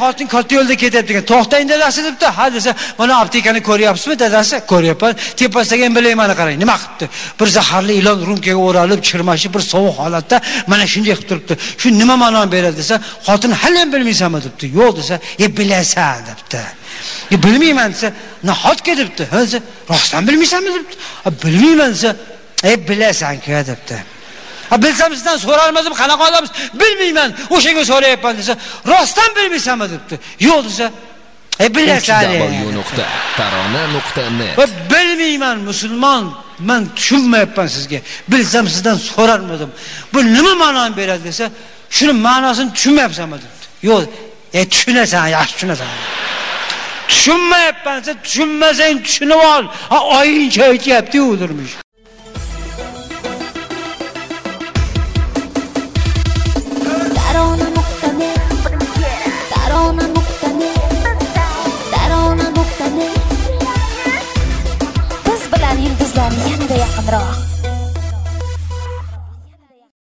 xotin katta yo'lda ketyapti ekan. To'xtang dadasi debdi. Ha desa, "Mana aptekani ko'ryapsizmi dadasi?" "Ko'ryapman." Tepasiga ham bilayman qarang. Nima qilibdi? Bir zaharli ilon rumkaga o'ralib, chirmashib bir sovuq holatda mana shunday qilib turibdi. Shu nima ma'no beradi desa, xotin hali ham bilmaysanmi debdi. "Yo'q" desa, "Bilasan" debdi. "Bilmayman" desa, "Nahotki" debdi. Ha desa, "Rostdan bilmaysanmi" debdi. "Bilmayman" desa, "Bilasan-ku" debdi. "Bilsam sizdan so'rarmidim, qanaqa odamsiz?" "Bilmayman, o'shanga so'rayapman" desa, "Rostdan bilmaysanmi" debdi. "Yo'q" desa, "Bilasan". tarona.net "Bilmayman musulmon, men tushunmayapman sizga. Bilsam sizdan so'rarmidim. Bu nima ma'no beradi" desa, "Shuni ma'nosini tushunmayapsanmi" debdi. "Yo'q, tushunasan, yaxshi tushunasan." "Tushunmayapman" desa, "Tushunmasang tushunib ol. Oyincha aytyapti o'dirmish." Biz bilan yulduzlarni yanada yaqinroq